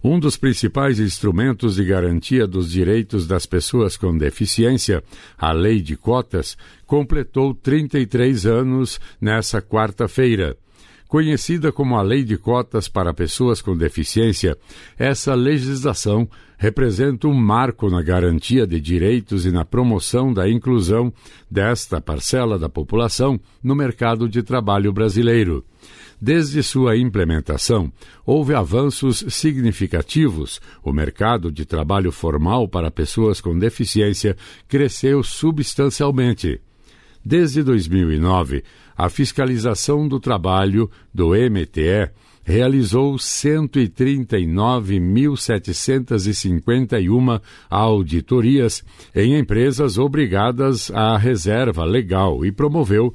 Um dos principais instrumentos de garantia dos direitos das pessoas com deficiência, a Lei de Cotas, completou 33 anos nessa quarta-feira. Conhecida como a Lei de Cotas para Pessoas com Deficiência, essa legislação representa um marco na garantia de direitos e na promoção da inclusão desta parcela da população no mercado de trabalho brasileiro. Desde sua implementação, houve avanços significativos. O mercado de trabalho formal para pessoas com deficiência cresceu substancialmente. Desde 2009, a fiscalização do trabalho do MTE realizou 139.751 auditorias em empresas obrigadas à reserva legal e promoveu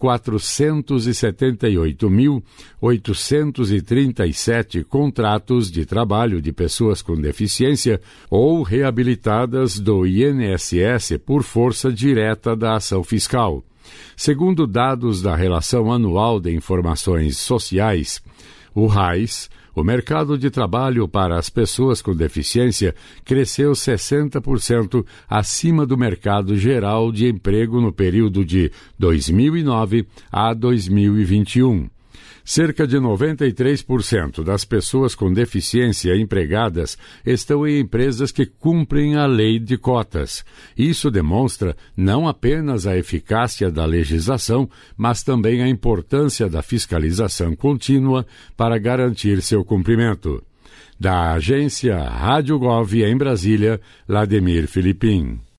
478.837 contratos de trabalho de pessoas com deficiência ou reabilitadas do INSS por força direta da ação fiscal. Segundo dados da Relação Anual de Informações Sociais, o RAIS, o mercado de trabalho para as pessoas com deficiência cresceu 60% acima do mercado geral de emprego no período de 2009 a 2021. Cerca de 93% das pessoas com deficiência empregadas estão em empresas que cumprem a lei de cotas. Isso demonstra não apenas a eficácia da legislação, mas também a importância da fiscalização contínua para garantir seu cumprimento. Da agência Rádio Gov em Brasília, Lademir Filipim.